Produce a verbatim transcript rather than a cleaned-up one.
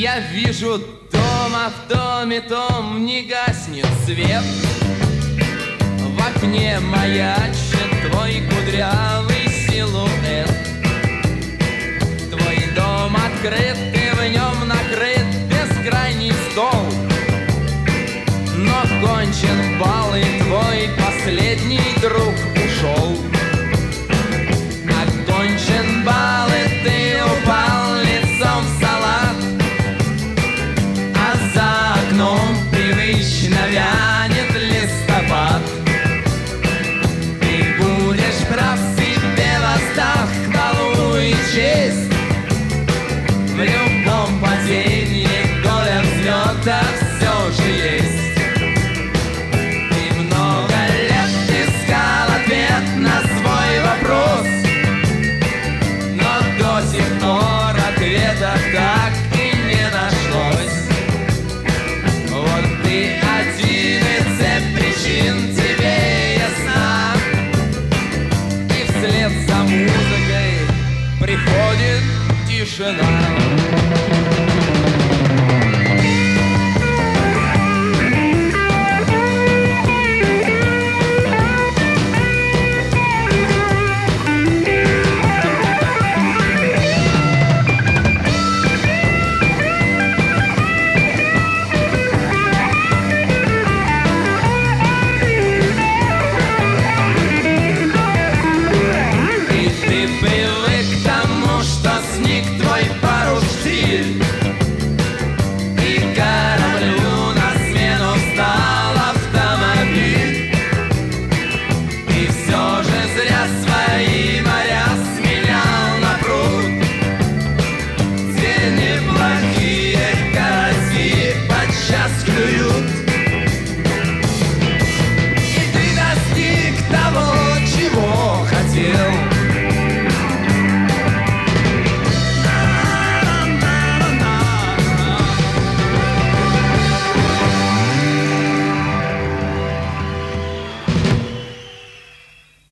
Я вижу дом, а в доме том не гаснет свет. В окне маячит твой кудрявый силуэт. Твой дом открыт, и в нем накрыт бескрайний стол. Но кончен бал, и твой последний друг ушел. Окончен бал, и ты упал лицом в салат, а за окном привычно вянет листопад. Ты будешь прав, себе восстав хвалу и честь. В любом падении доля взлета все же есть. Ты много лет искал ответ на свой вопрос, но до сих пор ответа так и не нашлось. Вот ты один, и цепь причин тебе ясна, и вслед за музыкой приходит тишина.